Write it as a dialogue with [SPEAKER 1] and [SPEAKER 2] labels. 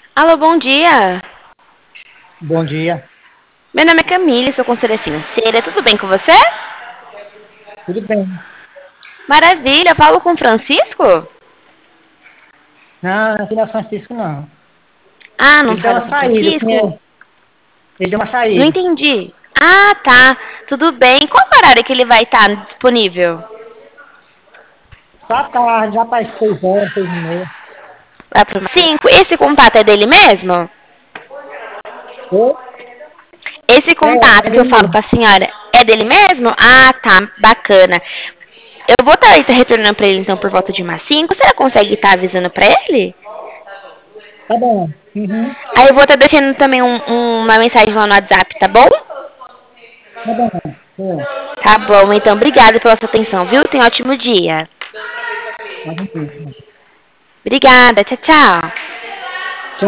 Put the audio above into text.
[SPEAKER 1] Alô, bom dia.
[SPEAKER 2] Bom dia,
[SPEAKER 1] Meu nome é Camille, sou conselheira financeira. Tudo bem com você?
[SPEAKER 2] tudo bem?
[SPEAKER 1] Maravilha. Falo com o Francisco?
[SPEAKER 2] Não, aqui não é Francisco, não.
[SPEAKER 1] Ah, não
[SPEAKER 2] Ele deu
[SPEAKER 1] fala
[SPEAKER 2] uma
[SPEAKER 1] com o
[SPEAKER 2] saída,
[SPEAKER 1] Francisco?
[SPEAKER 2] ele deu uma
[SPEAKER 1] Não
[SPEAKER 2] saída.
[SPEAKER 1] entendi. Ah, tá. Tudo bem. Qual horário que ele vai estar disponível?
[SPEAKER 2] Só à tarde, já para as 6 horas, 6h30.
[SPEAKER 1] Lá pro 5. Esse contato é dele mesmo?
[SPEAKER 2] Oi?
[SPEAKER 1] Esse
[SPEAKER 2] É
[SPEAKER 1] contato que eu
[SPEAKER 2] dele
[SPEAKER 1] falo
[SPEAKER 2] mesmo.
[SPEAKER 1] com a senhora é dele mesmo? Ah, tá. Bacana. Eu vou estar retornando para ele então por volta de umas 5. Você consegue estar avisando para ele?
[SPEAKER 2] Tá bom. Uhum.
[SPEAKER 1] Aí eu vou estar deixando também uma mensagem lá no WhatsApp, tá bom?
[SPEAKER 2] Tá bom. É,
[SPEAKER 1] Tá bom, então obrigada pela sua atenção, viu? Tenha um ótimo dia.
[SPEAKER 2] tá bom.
[SPEAKER 1] Obrigada, tchau, tchau.